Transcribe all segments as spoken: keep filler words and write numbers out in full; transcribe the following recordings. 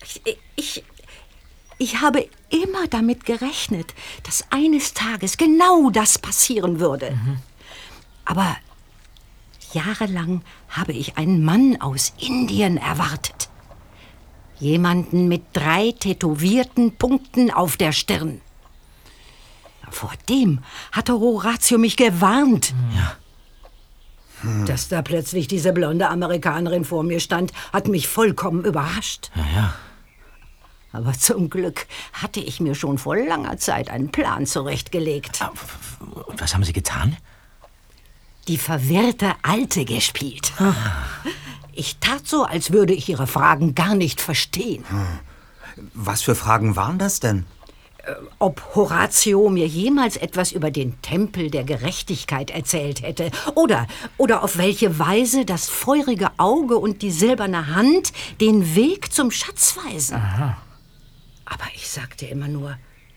Ich, ich, ich habe immer damit gerechnet, dass eines Tages genau das passieren würde. Mhm. Aber jahrelang habe ich einen Mann aus Indien erwartet. Jemanden mit drei tätowierten Punkten auf der Stirn. Vor dem hatte Horatio mich gewarnt. Ja. Hm. Dass da plötzlich diese blonde Amerikanerin vor mir stand, hat mich vollkommen überrascht. Ja, ja. Aber zum Glück hatte ich mir schon vor langer Zeit einen Plan zurechtgelegt. Und was haben Sie getan? Die verwirrte Alte gespielt. Ah. Ich tat so, als würde ich ihre Fragen gar nicht verstehen. Hm. Was für Fragen waren das denn? Ob Horatio mir jemals etwas über den Tempel der Gerechtigkeit erzählt hätte. Oder, oder auf welche Weise das feurige Auge und die silberne Hand den Weg zum Schatz weisen. Aha. Aber ich sagte immer nur,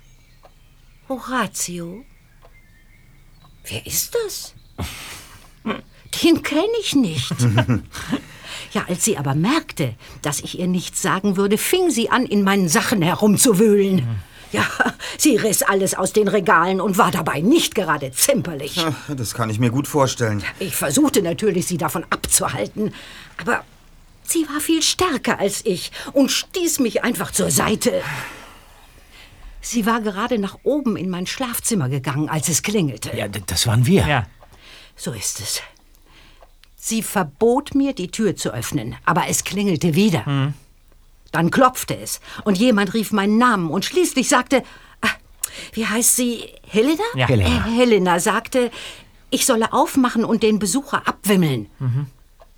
Horatio? Wer ist das? Den kenne ich nicht. Ja, als sie aber merkte, dass ich ihr nichts sagen würde, fing sie an, in meinen Sachen herumzuwühlen. Mhm. Ja, sie riss alles aus den Regalen und war dabei nicht gerade zimperlich. Ja, das kann ich mir gut vorstellen. Ich versuchte natürlich, sie davon abzuhalten, aber sie war viel stärker als ich und stieß mich einfach zur Seite. Sie war gerade nach oben in mein Schlafzimmer gegangen, als es klingelte. Ja, das waren wir. Ja. So ist es. Sie verbot mir, die Tür zu öffnen, aber es klingelte wieder. Hm. Dann klopfte es und jemand rief meinen Namen und schließlich sagte, ah, wie heißt sie, Helena? Ja, Helena. Äh, Helena sagte, ich solle aufmachen und den Besucher abwimmeln. Mhm.